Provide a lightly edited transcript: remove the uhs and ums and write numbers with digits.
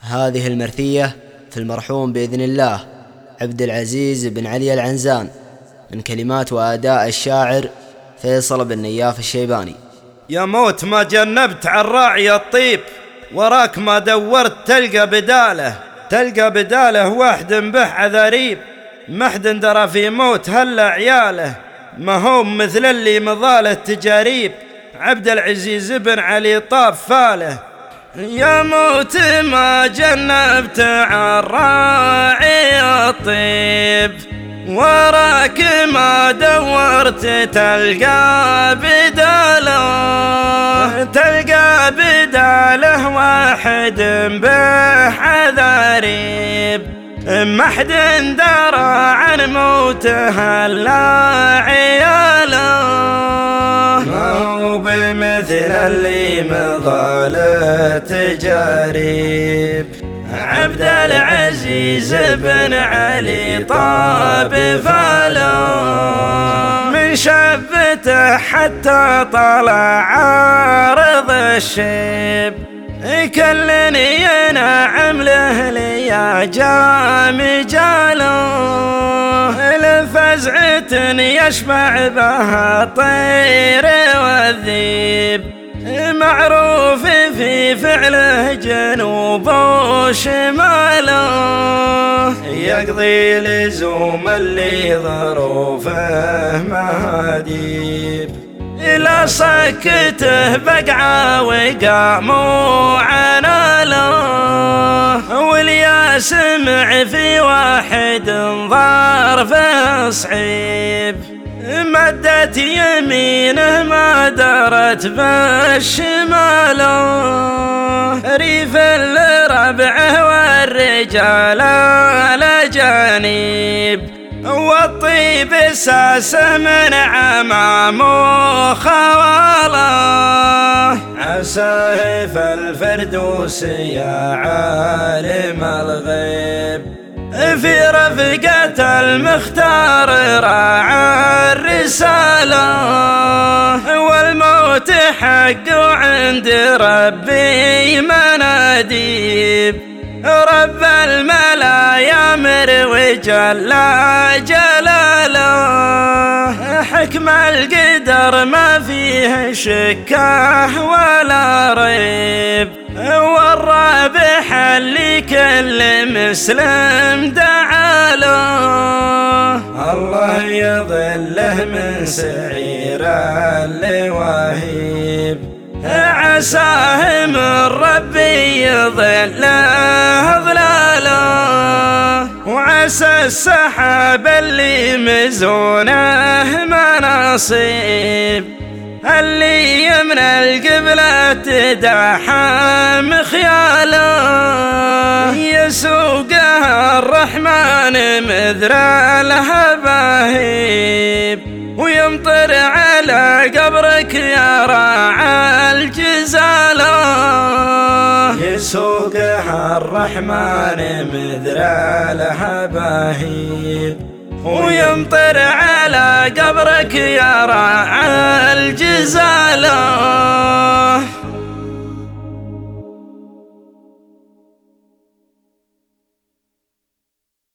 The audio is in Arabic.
هذه المرثية في المرحوم بإذن الله عبد العزيز بن علي العنزان، من كلمات وأداء الشاعر فيصل بن نياف الشيباني. يا موت ما جنبت عن راعي الطيب، وراك ما دورت تلقى بداله واحد به عذاريب، ما حد درى في موت هلا عياله، ما هو مثل اللي مضاله تجاريب. عبد العزيز بن علي طاف فاله، يا موت ما جنبت عن راعي الطيب، وراك ما دورت تلقى بداله واحد به عذاريب، ما حد درى عن موته الا عياله، ما هو بمثل اللي مضاله تجاريب. عبد العزيز بن علي طاب فاله، من شبته حتى طلع عارض الشيب، كلني ينعم له لي جام جاله، لفزعة يشبع بها الطير والذيب، معروف في فعله جنوب وشماله، يقضي لزوم اللي ظروفه مهاديب، إلى سكته بقعة وقاموا عناله، واليا سمع في واحد ظرفه صعيب، مدت يمينه ما درت بالشماله، ريف لربعه والرجال الأجانب، والطيب ساسه من عمام وخواله، عساه فالفردوس يا عالم الغيب، في رفقة المختار راعى الرسالة، والموت حق عند ربي مناديب، رب الملا يامر وجل جلاله، حكم القدر ما فيه شكه ولا ريب، والرابح اللي كل مسلم دعاله، الله يظله من سعير اللواهيب، عساه من ربي يظله ظلاله، وعسى السحاب اللي مزونه مناصيب، اللي يمن القبلة تداحى مخياله، يسوقها الرحمن مذر الهباهيب، ويمطر على قبرك يا راعى الجزاله، يسوقها الرحمن مذر الهباهيب، ويمطر على قبرك يا راعى الجزاله.